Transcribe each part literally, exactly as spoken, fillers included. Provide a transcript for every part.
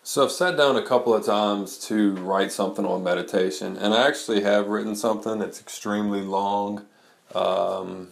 So I've sat down a couple of times to write something on meditation, and I actually have written something that's extremely long. Um,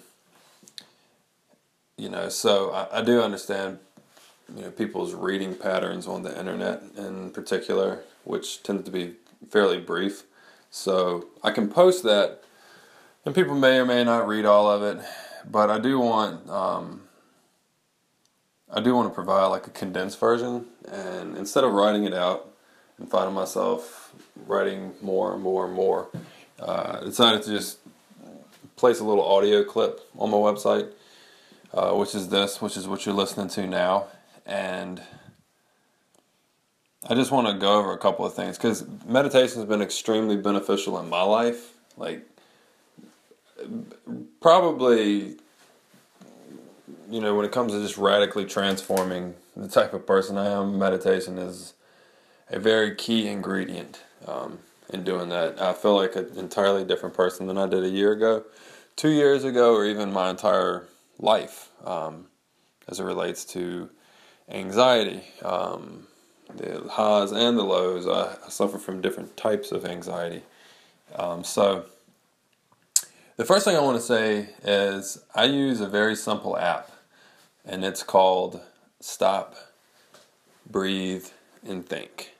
you know, so I, I do understand, you know, people's reading patterns on the internet in particular, which tend to be fairly brief. So I can post that, and people may or may not read all of it, but I do want um, I do want to provide like a condensed version, and instead of writing it out and finding myself writing more and more and more, uh, I decided to just place a little audio clip on my website, uh, which is this, which is what you're listening to now, and I just want to go over a couple of things because meditation has been extremely beneficial in my life. Like, probably, you know, when it comes to just radically transforming the type of person I am, meditation is a very key ingredient um, in doing that. I feel like an entirely different person than I did a year ago, two years ago, or even my entire life um, as it relates to anxiety. Um, the highs and the lows. I, I suffer from different types of anxiety. Um, so the first thing I want to say is I use a very simple app, and it's called Stop, Breathe, and Think.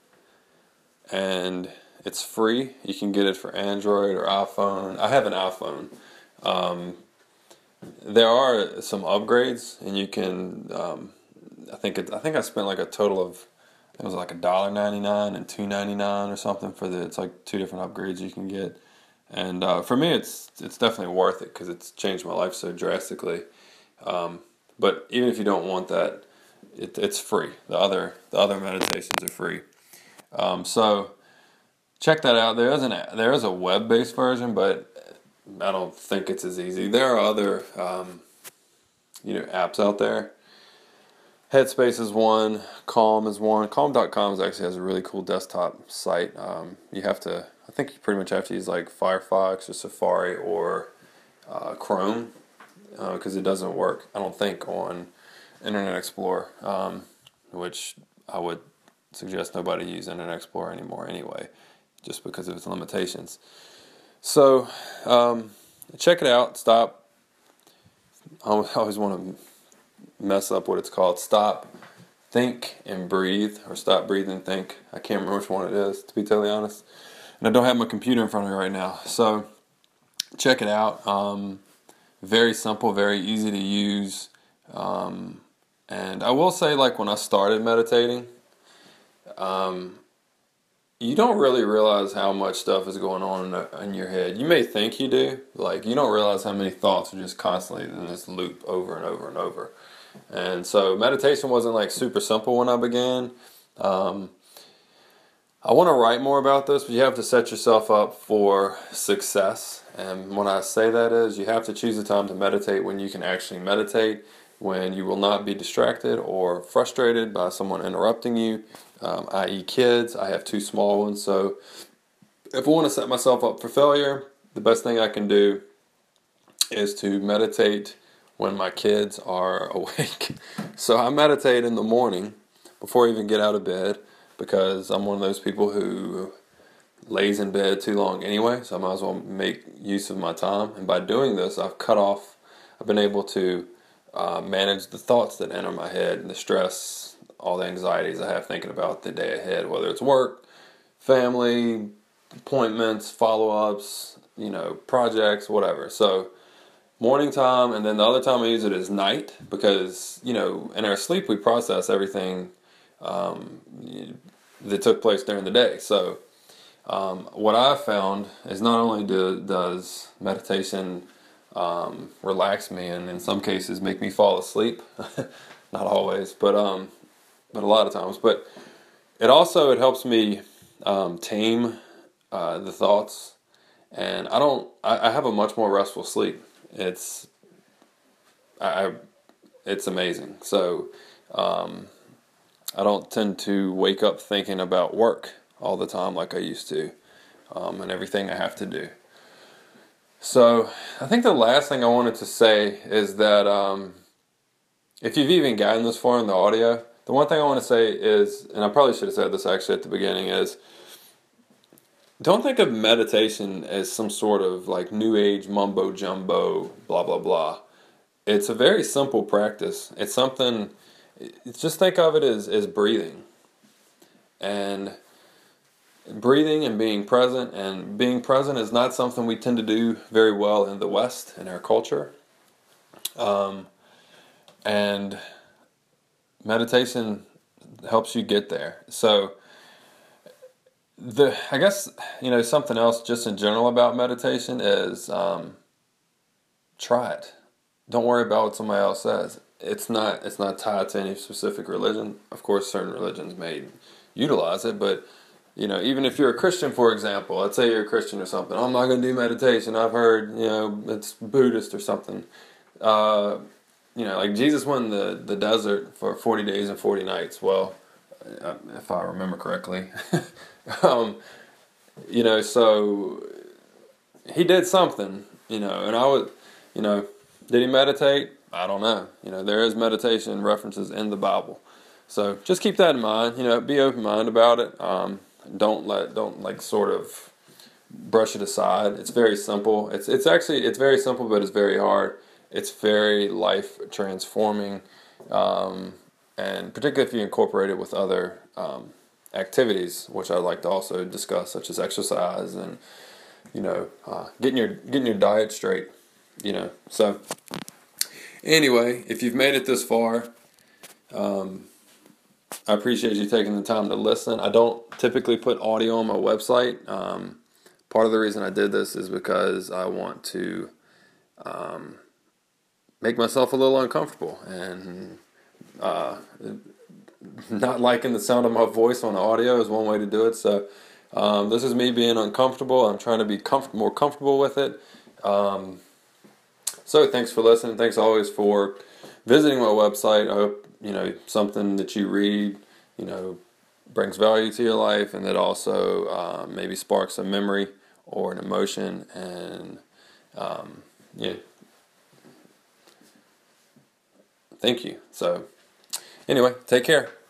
And it's free. You can get it for Android or iPhone. I have an iPhone. Um, there are some upgrades, and you can. Um, I think it, I think I spent like a total of it was like a dollar ninety nine and two ninety nine or something for the. It's like two different upgrades you can get, and uh, for me, it's it's definitely worth it because it's changed my life so drastically. Um, but even if you don't want that, it, it's free. The other the other meditations are free. Um, so check that out. There is an there is a web based version, but I don't think it's as easy. There are other um, you know apps out there. Headspace is one. Calm is one. Calm dot com is actually has a really cool desktop site. Um, you have to, I think you pretty much have to use like Firefox or Safari or uh, Chrome because uh, it doesn't work, I don't think, on Internet Explorer, um, which I would suggest nobody use Internet Explorer anymore anyway, just because of its limitations. So um, check it out. Stop. I always want to mess up what it's called. Stop, Think, and Breathe, or Stop, Breathe, and Think. I can't remember which one it is, to be totally honest. And I don't have my computer in front of me right now. So check it out. Um, very simple, very easy to use. Um, and I will say, like, when I started meditating, um, you don't really realize how much stuff is going on in, the, in your head. You may think you do. Like, you don't realize how many thoughts are just constantly in this loop over and over and over. And so meditation wasn't like super simple when I began. Um, I want to write more about this, but you have to set yourself up for success. And when I say that is, you have to choose a time to meditate when you can actually meditate, when you will not be distracted or frustrated by someone interrupting you, um, that is kids. I have two small ones, so if I want to set myself up for failure, the best thing I can do is to meditate when my kids are awake. So I meditate in the morning before I even get out of bed because I'm one of those people who lays in bed too long anyway, so I might as well make use of my time. And by doing this, I've cut off, I've been able to uh, manage the thoughts that enter my head and the stress, all the anxieties I have thinking about the day ahead, whether it's work, family, appointments, follow-ups, you know, projects, whatever. So morning time, and then the other time I use it is night because, you know, in our sleep we process everything um, that took place during the day. So um, what I've found is not only do, does meditation um, relax me and in some cases make me fall asleep, not always, but um, but a lot of times, but it also it helps me um, tame uh, the thoughts, and I don't I, I have a much more restful sleep. It's I, it's amazing. So um, I don't tend to wake up thinking about work all the time like I used to, um, and everything I have to do. So I think the last thing I wanted to say is that um, if you've even gotten this far in the audio, the one thing I want to say is, and I probably should have said this actually at the beginning, is don't think of meditation as some sort of like new age mumbo jumbo, blah, blah, blah. It's a very simple practice. It's something, it's just think of it as, as breathing. And breathing and being present, and being present is not something we tend to do very well in the West, in our culture. Um, and meditation helps you get there. So, the I guess, you know, something else just in general about meditation is um, try it. Don't worry about what somebody else says. It's not it's not tied to any specific religion. Of course, certain religions may utilize it, but you know, even if you're a Christian, for example, let's say you're a Christian or something. I'm not going to do meditation. I've heard, you know, it's Buddhist or something. Uh, you know, like Jesus went in the, the desert for forty days and forty nights. Well, if I remember correctly. um, you know, so he did something, you know, and I would, you know, did he meditate? I don't know. You know, there is meditation references in the Bible. So just keep that in mind, you know, be open-minded about it. Um, Don't let don't like sort of brush it aside. It's very simple. It's it's actually it's very simple, but it's very hard. It's very life transforming, um, and particularly if you incorporate it with other um, activities, which I'd like to also discuss, such as exercise and you know uh, getting your getting your diet straight. You know. So anyway, if you've made it this far. Um, I appreciate you taking the time to listen. I don't typically put audio on my website. Um, part of the reason I did this is because I want to um, make myself a little uncomfortable. And uh, not liking the sound of my voice on audio is one way to do it. So um, this is me being uncomfortable. I'm trying to be comfort- more comfortable with it. Um, so thanks for listening. Thanks always for visiting my website. I hope you know something that you read, you know, brings value to your life, and that also uh, maybe sparks a memory or an emotion. And um, yeah, thank you. So anyway, take care.